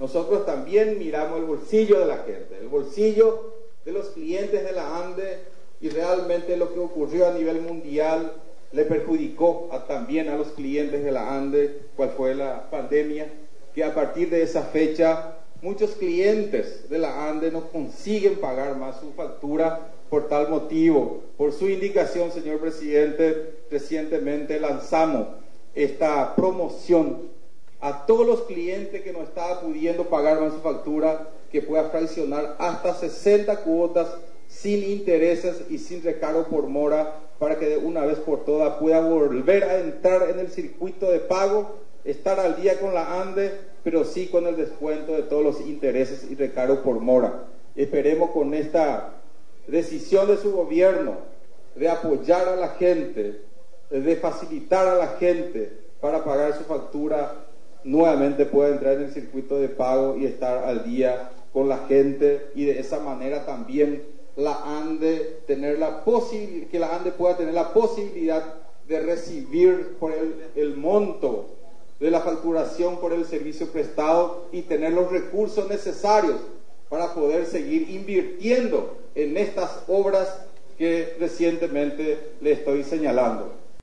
nosotros también miramos el bolsillo de la gente, el bolsillo de los clientes de la ANDE, y realmente lo que ocurrió a nivel mundial le perjudicó también a los clientes de la ANDE, cuál fue la pandemia, que a partir de esa fecha muchos clientes de la ANDE no consiguen pagar más su factura. Por tal motivo, por su indicación, señor presidente, recientemente lanzamos esta promoción a todos los clientes que no están pudiendo pagar más su factura, que pueda fraccionar hasta 60 cuotas sin intereses y sin recargo por mora, para que de una vez por todas pueda volver a entrar en el circuito de pago, estar al día con la ANDE, pero sí con el descuento de todos los intereses y recargo por mora. Esperemos con esta decisión de su gobierno de apoyar a la gente, de facilitar a la gente para pagar su factura, nuevamente pueda entrar en el circuito de pago y estar al día con la gente, y de esa manera también la ANDE que la ANDE pueda tener la posibilidad de recibir por el monto de la facturación por el servicio prestado y tener los recursos necesarios para poder seguir invirtiendo en estas obras que recientemente le estoy señalando.